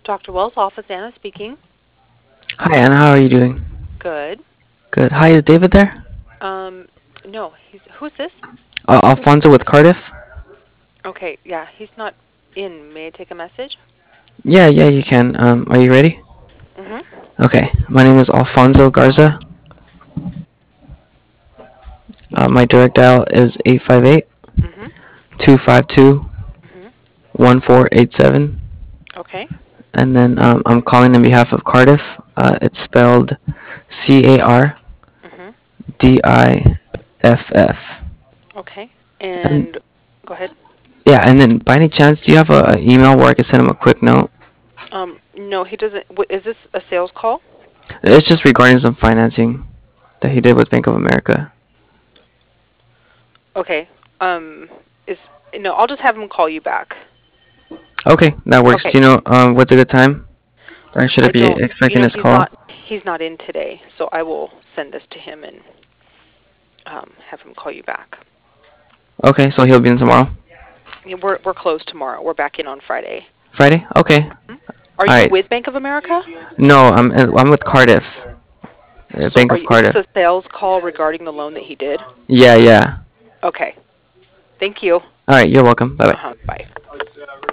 Dr. Wells' office, Anna speaking. Hi, Anna. How are you doing? Good. Good. Hi, is David there? Um, no, who's this? Alfonso with Cardiff? Okay, yeah, he's not in. May I take a message? Yeah, you can. Are you ready? Mm-hmm. Okay. My name is Alfonso Garza. My direct dial is 858 Mm-hmm. 252 Mm-hmm. 1487. Okay. And then I'm calling on behalf of Cardiff. It's spelled Mm-hmm. CARDIFF. Okay. And And go ahead. yeah, and then by any chance, do you have a email where I can send him a quick note? No, he doesn't. Is this a sales call? It's just regarding some financing that he did with Bank of America. Okay. Um, is no, I'll just have him call you back. Okay, that works. Okay. Do you know what's a good time? Or should I I be don't, expecting his he's call? not in today, so I will send this to him and have him call you back. Okay, so he'll be in tomorrow? Yeah, we're closed tomorrow. We're back in on Friday. Friday? Okay. Hmm? Are you Alright. with Bank of America? No, I'm with Cardiff. So Bank of is this Cardiff. a sales call regarding the loan that he did? Yeah. Okay. Thank you. Alright, you're welcome. Bye bye. Uh-huh. Bye.